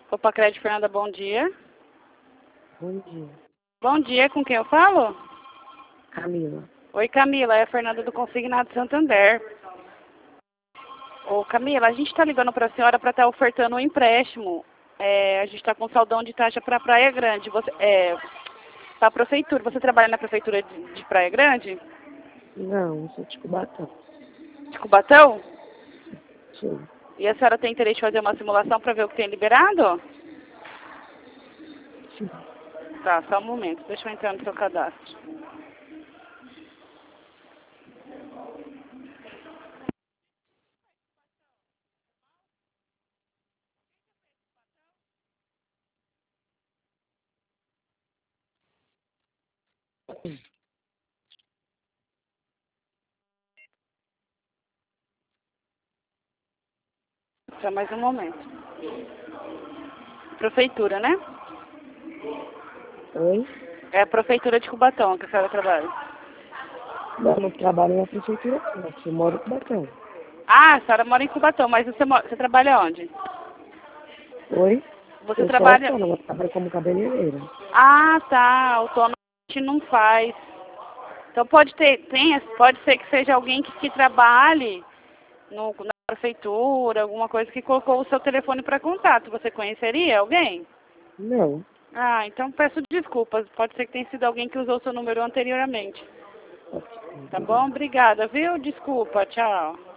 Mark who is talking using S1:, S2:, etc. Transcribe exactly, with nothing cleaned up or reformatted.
S1: Opa, Crédito Fernanda, bom dia.
S2: Bom dia.
S1: Bom dia, com quem eu falo?
S2: Camila.
S1: Oi, Camila, é a Fernanda do Consignado Santander. Ô, Camila, a gente está ligando para a senhora para estar ofertando um empréstimo. É, a gente está com saldão de taxa para Praia Grande. Você, é, para a prefeitura. Você trabalha na prefeitura de, de Praia Grande?
S2: Não, eu sou de Cubatão.
S1: De Cubatão?
S2: Sim.
S1: E a senhora tem interesse em fazer uma simulação para ver o que tem liberado?
S2: Sim.
S1: Tá, só um momento. Deixa eu entrar no seu cadastro. Só mais um momento. Prefeitura, né?
S2: Oi?
S1: É a prefeitura de Cubatão que a senhora trabalha.
S2: Não, eu não trabalho na prefeitura, não. Eu moro em Cubatão.
S1: Ah, a senhora mora em Cubatão, mas você, mora, você trabalha onde?
S2: Oi?
S1: Você
S2: Eu sou
S1: trabalha...
S2: autônoma, eu trabalho como cabeleireira.
S1: Ah, tá. Autônomo a gente não faz. Então pode ter, tem, pode ser que seja alguém que, que trabalhe no, na prefeitura, alguma coisa que colocou o seu telefone para contato. Você conheceria alguém?
S2: Não.
S1: Ah, então peço desculpas. Pode ser que tenha sido alguém que usou o seu número anteriormente. Tá bom? Obrigada, viu? Desculpa. Tchau.